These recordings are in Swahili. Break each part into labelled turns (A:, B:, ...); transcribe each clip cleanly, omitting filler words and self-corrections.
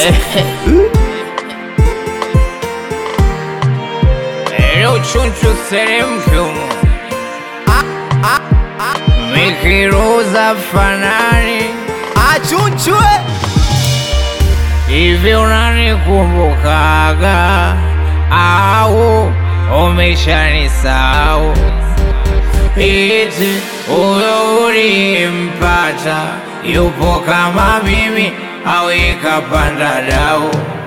A: Eu chunchu seremkumu Mikiruza fanani
B: Achunchwe
A: hivi unanikumbukaga au umeshanisahau? Eti huyo ulimpata yupo kama mimi au ikapanda dau?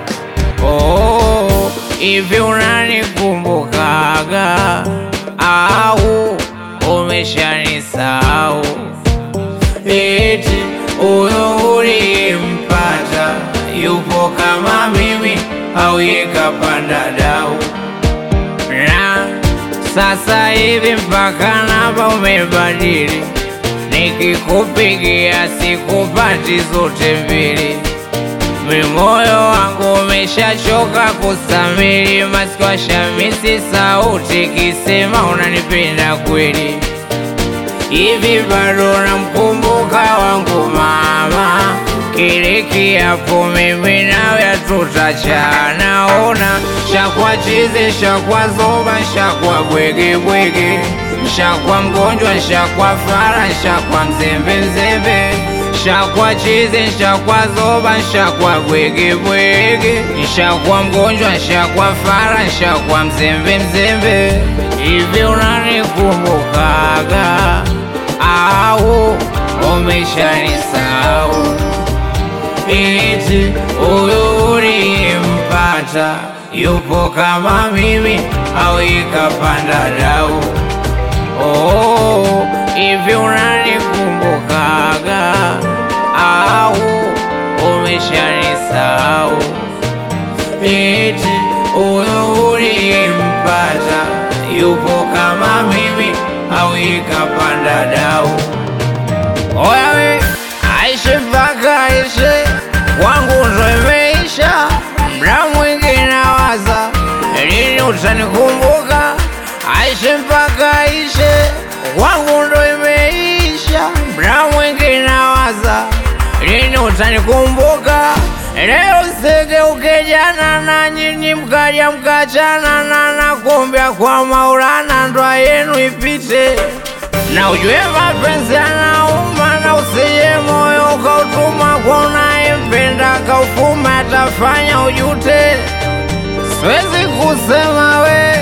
A: Oh, hivi unanikumbukaga au umeshanisahau? Eti huyo ulimpata yupo kama mimi au ikapanda dau? Na sasa hivi mpaka namba umebadili, nikikupigia sikupati zote mbili. Moyo wangu umeshachoka kusamili, masikwa shamisi sauti kisema unanipenda kweli. Hivi bado namkumbuka wangu mama, kile kiapo mimi nawe tutachana. Ona shakwa chizi, shakwa zoba, shakwa bwege bwege, shakwa mgonjwa, shakwa fara, shakwa mzembe mzembe, shakwa chizi, shakwa zoba, shakwa bwege bwege, shakwa mgonjwa, shakwa fara, shakwa mzembe mzembe. Hivi unanikumbukaga au umeshanisahau? Eti huyo ulimpata yupo kama mimi au ikapanda dau? Oh, hivi unanikumbukaga au umeshanisahau? Eti huyo ulimpata yupo kama mimi au ikapanda dau? Oya we, Aishe mpaka Aishe, wangu ndo imeisha. Mda mwingi nawaza lini utanikumbuka. Aishe mpaka Aishe, wangu ndo imeisha. Mda mwingi nawaza lini utanikumbuka. Leo sigeuke jana na nyinyi mkaja mkachana, na nakumbia kwa Maulana ndoa yenu ipite. Na ujue mapenzi yanauma, na usije moyo ukautuma kwa unayempenda kaufuma, atafanya ujute. Siwezi kusema we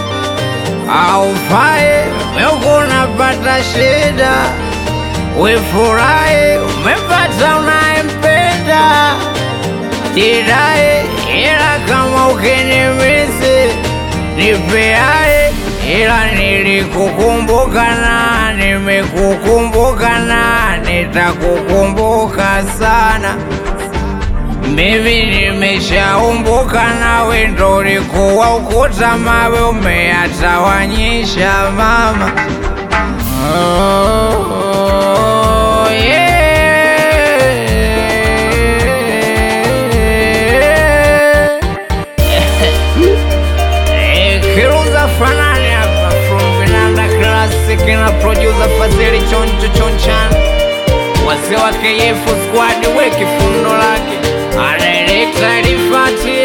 A: haufai, meuko unapata shida. We furahi umepata unayempenda, jidai ila kama ukinimisi nipeae, ila nilikukumbuka na nimekukumbuka na nitakukumbuka sana. Mimi nimeshaumbuka nawe, ndo ulikuwa ukuta mawe umeyatawanyisha mama. Oh, yeah. Kiruza fanani hapa from Vinanda Classic na producer Fazili Choncho Chonchan, wazee wa KF squad weki fundo lake anaelekta Rifati.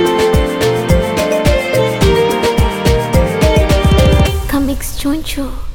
C: Comics Choncho.